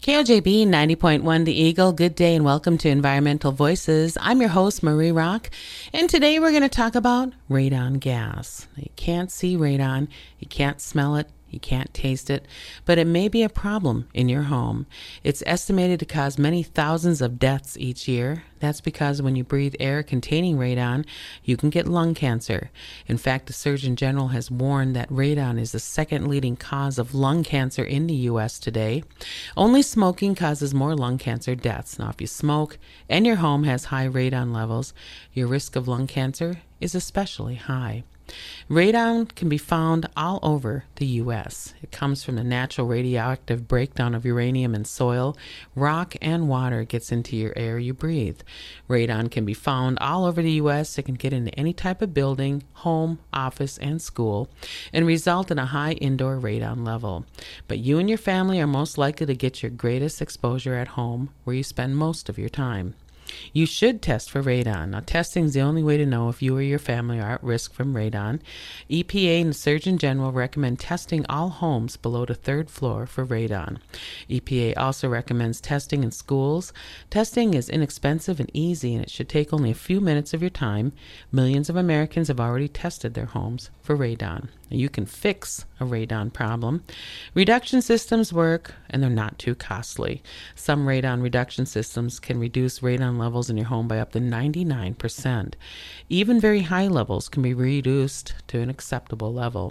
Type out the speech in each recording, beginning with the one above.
KOJB 90.1 The Eagle. Good day and welcome to Environmental Voices. I'm your host, Marie Rock, and today we're going to talk about radon gas. You can't see radon, you can't smell it, you can't taste it, but it may be a problem in your home. It's estimated to cause many thousands of deaths each year. That's because when you breathe air containing radon, you can get lung cancer. In fact, the Surgeon General has warned that radon is the second leading cause of lung cancer in the U.S. today. Only smoking causes more lung cancer deaths. Now, if you smoke and your home has high radon levels, your risk of lung cancer is especially high. Radon can be found all over the U.S. It comes from the natural radioactive breakdown of uranium in soil, rock, and water. It gets into your air you breathe. Radon can be found all over the U.S. It can get into any type of building, home, office, and school, and result in a high indoor radon level. But you and your family are most likely to get your greatest exposure at home, where you spend most of your time. You should test for radon. Now, testing is the only way to know if you or your family are at risk from radon. EPA and the Surgeon General recommend testing all homes below the third floor for radon. EPA also recommends testing in schools. Testing is inexpensive and easy, and it should take only a few minutes of your time. Millions of Americans have already tested their homes for radon. You can fix a radon problem. Reduction systems work, and they're not too costly. Some radon reduction systems can reduce radon levels in your home by up to 99%. Even very high levels can be reduced to an acceptable level.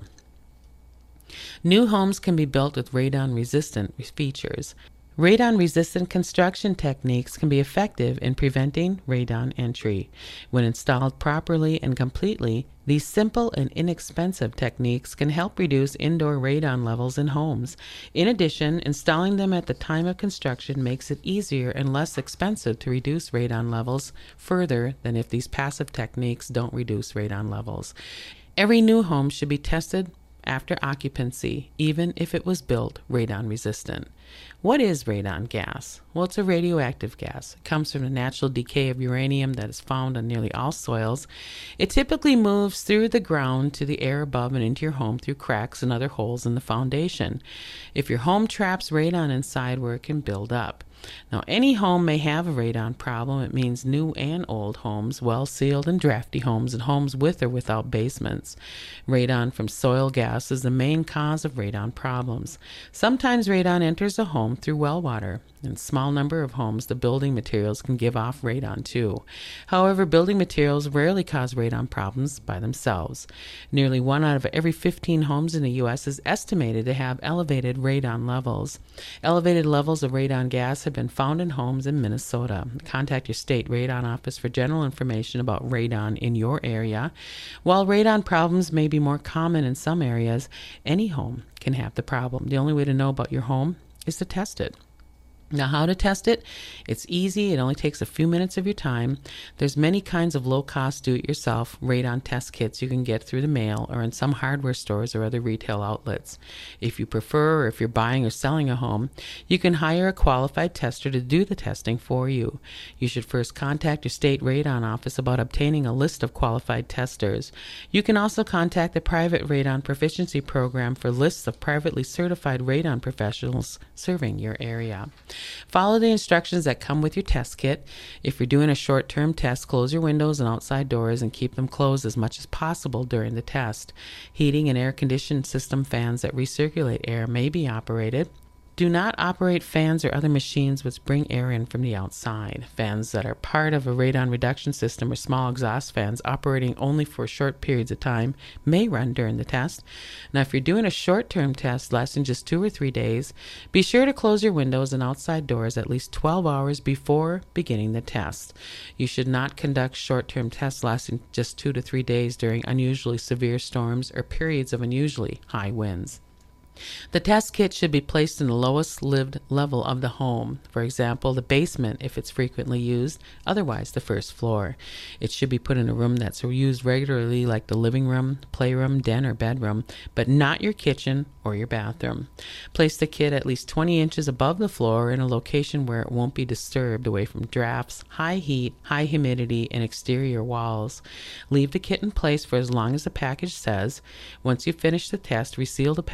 New homes can be built with radon-resistant features. Radon-resistant construction techniques can be effective in preventing radon entry. When installed properly and completely, these simple and inexpensive techniques can help reduce indoor radon levels in homes. In addition, installing them at the time of construction makes it easier and less expensive to reduce radon levels further than if these passive techniques don't reduce radon levels. Every new home should be tested after occupancy, even if it was built radon resistant. What is radon gas? Well, it's a radioactive gas. It comes from the natural decay of uranium that is found on nearly all soils. It typically moves through the ground to the air above and into your home through cracks and other holes in the foundation. If your home traps radon inside where it can build up. Now, any home may have a radon problem. It means new and old homes, well-sealed and drafty homes, and homes with or without basements. Radon from soil gas is the main cause of radon problems. Sometimes radon enters a home through well water. In a small number of homes, the building materials can give off radon too. However, building materials rarely cause radon problems by themselves. Nearly 1 out of every 15 homes in the U.S. is estimated to have elevated radon levels. Elevated levels of radon gas have been found in homes in Minnesota. Contact your state radon office for general information about radon in your area. While radon problems may be more common in some areas, any home can have the problem. The only way to know about your home is to test it. Now, how to test it? It's easy. It only takes a few minutes of your time. There's many kinds of low-cost do-it-yourself radon test kits you can get through the mail or in some hardware stores or other retail outlets. If you prefer, or if you're buying or selling a home, you can hire a qualified tester to do the testing for you. You should first contact your state radon office about obtaining a list of qualified testers. You can also contact the private radon proficiency program for lists of privately certified radon professionals serving your area. Follow the instructions that come with your test kit. If you're doing a short-term test, close your windows and outside doors and keep them closed as much as possible during the test. Heating and air conditioning system fans that recirculate air may be operated. Do not operate fans or other machines which bring air in from the outside. Fans that are part of a radon reduction system or small exhaust fans operating only for short periods of time may run during the test. Now, if you're doing a short-term test less than just 2 or 3 days, be sure to close your windows and outside doors at least 12 hours before beginning the test. You should not conduct short-term tests lasting just 2 to 3 days during unusually severe storms or periods of unusually high winds. The test kit should be placed in the lowest lived level of the home, for example, the basement if it's frequently used, otherwise the first floor. It should be put in a room that's used regularly like the living room, playroom, den, or bedroom, but not your kitchen or your bathroom. Place the kit at least 20 inches above the floor in a location where it won't be disturbed, away from drafts, high heat, high humidity, and exterior walls. Leave the kit in place for as long as the package says. Once you finish the test, reseal the package and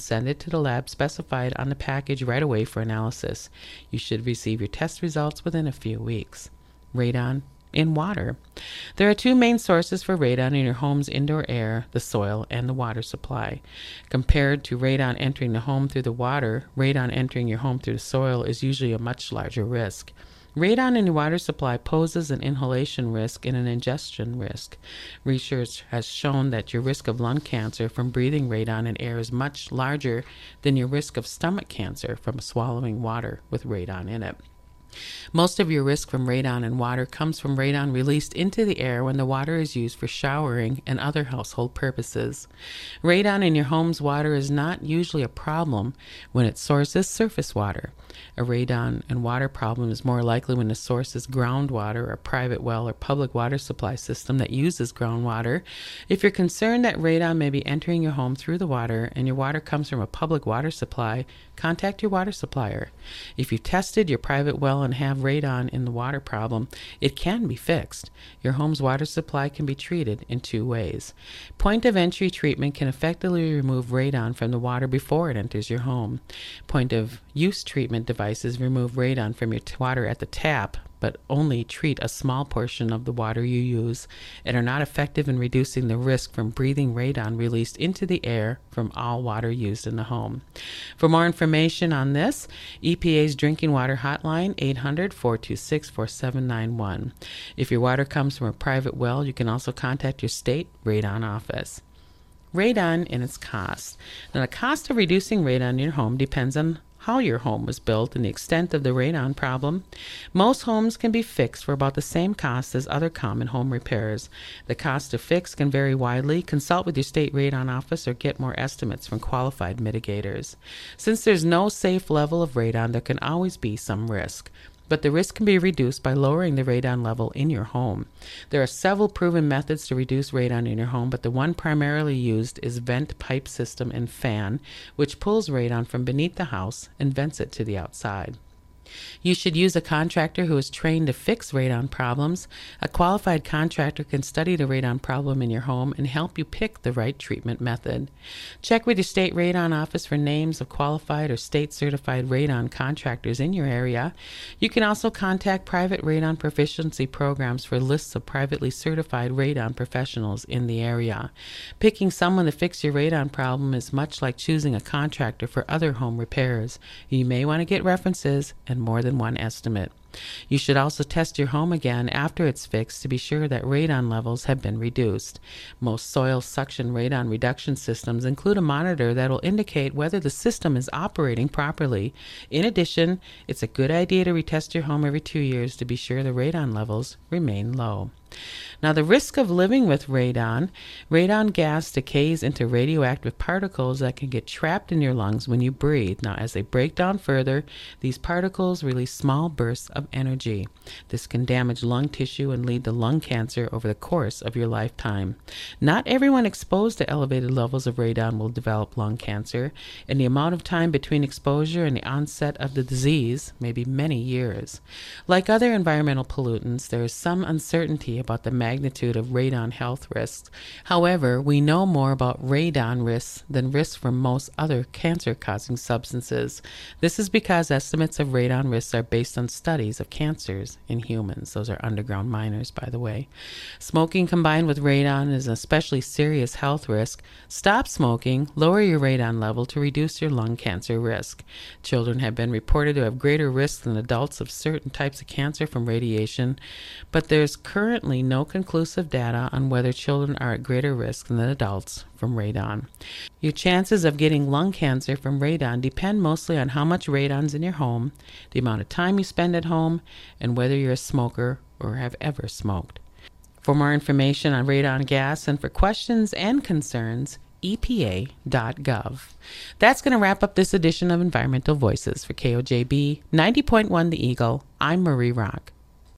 send it to the lab specified on the package right away for analysis. You should receive your test results within a few weeks. Radon in water. There are two main sources for radon in your home's indoor air, the soil and the water supply. Compared to radon entering the home through the water, radon entering your home through the soil is usually a much larger risk. Radon in your water supply poses an inhalation risk and an ingestion risk. Research has shown that your risk of lung cancer from breathing radon in air is much larger than your risk of stomach cancer from swallowing water with radon in it. Most of your risk from radon in water comes from radon released into the air when the water is used for showering and other household purposes. Radon in your home's water is not usually a problem when its source is surface water. A radon and water problem is more likely when the source is groundwater, a private well or public water supply system that uses groundwater. If you're concerned that radon may be entering your home through the water and your water comes from a public water supply, contact your water supplier. If you've tested your private well and have radon in the water problem, it can be fixed. Your home's water supply can be treated in two ways. Point of entry treatment can effectively remove radon from the water before it enters your home. Point of use treatment devices remove radon from your water at the tap, but only treat a small portion of the water you use and are not effective in reducing the risk from breathing radon released into the air from all water used in the home. For more information on this, EPA's Drinking Water Hotline, 800-426-4791. If your water comes from a private well, you can also contact your state radon office. Radon and its cost. Now, the cost of reducing radon in your home depends on how your home was built and the extent of the radon problem. Most homes can be fixed for about the same cost as other common home repairs. The cost to fix can vary widely. Consult with your state radon office or get more estimates from qualified mitigators. Since there's no safe level of radon, there can always be some risk. But the risk can be reduced by lowering the radon level in your home. There are several proven methods to reduce radon in your home, but the one primarily used is vent pipe system and fan, which pulls radon from beneath the house and vents it to the outside. You should use a contractor who is trained to fix radon problems. A qualified contractor can study the radon problem in your home and help you pick the right treatment method. Check with your state radon office for names of qualified or state-certified radon contractors in your area. You can also contact private radon proficiency programs for lists of privately certified radon professionals in the area. Picking someone to fix your radon problem is much like choosing a contractor for other home repairs. You may want to get references and more than one estimate. You should also test your home again after it's fixed to be sure that radon levels have been reduced. Most soil suction radon reduction systems include a monitor that will indicate whether the system is operating properly. In addition, it's a good idea to retest your home every 2 years to be sure the radon levels remain low. Now, the risk of living with radon gas decays into radioactive particles that can get trapped in your lungs when you breathe. Now, as they break down further, these particles release small bursts of energy. This can damage lung tissue and lead to lung cancer over the course of your lifetime. Not everyone exposed to elevated levels of radon will develop lung cancer, and the amount of time between exposure and the onset of the disease may be many years. Like other environmental pollutants, there is some uncertainty about the magnitude of radon health risks. However, we know more about radon risks than risks from most other cancer-causing substances. This is because estimates of radon risks are based on studies of cancers in humans. Those are underground miners, by the way. Smoking combined with radon is an especially serious health risk. Stop smoking, lower your radon level to reduce your lung cancer risk. Children have been reported to have greater risk than adults of certain types of cancer from radiation, but there's currently no conclusive data on whether children are at greater risk than adults from radon. Your chances of getting lung cancer from radon depend mostly on how much radon's in your home, the amount of time you spend at home, and whether you're a smoker or have ever smoked. For more information on radon gas and for questions and concerns, EPA.gov. That's going to wrap up this edition of Environmental Voices for KOJB 90.1 The Eagle. I'm Marie Rock.